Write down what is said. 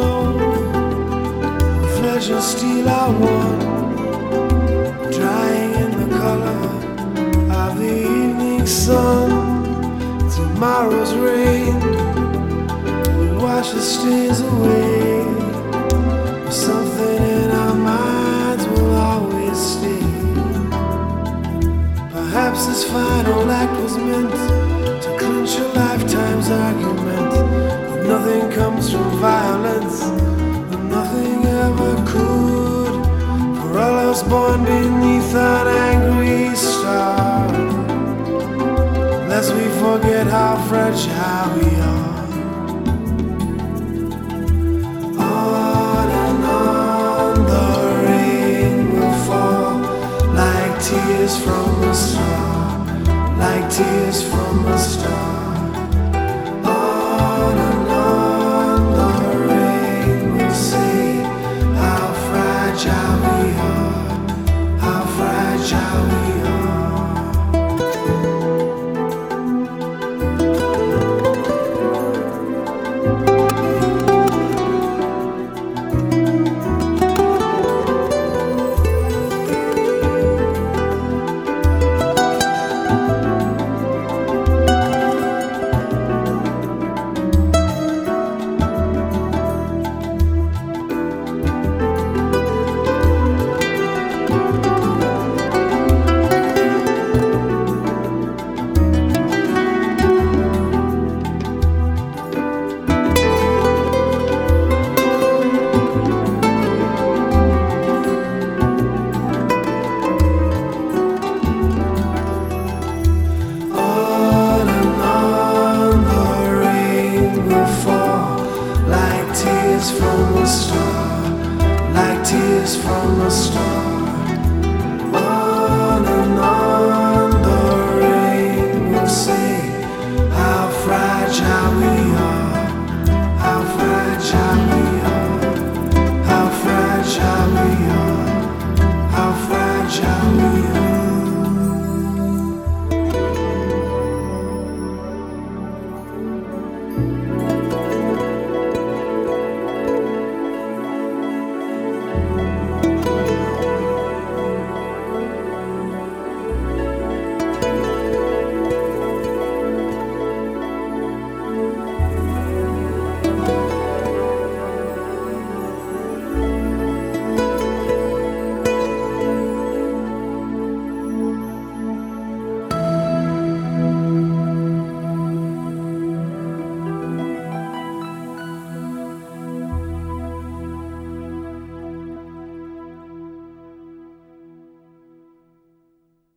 Flesh and steel are one, drying in the color of the evening sun. Tomorrow's rain will wash the stains away. Something in our minds will always stay. Perhaps this final act was meant to clinch a lifetime's argument. But nothing comes from violence, and nothing ever could. For all us born beneath an angry star, lest we forget how fragile we are. On and on the rain will fall, like tears from a star, like tears from a star. On and on the rain will say how fragile we are, how fragile we are. From a star, like tears from a star.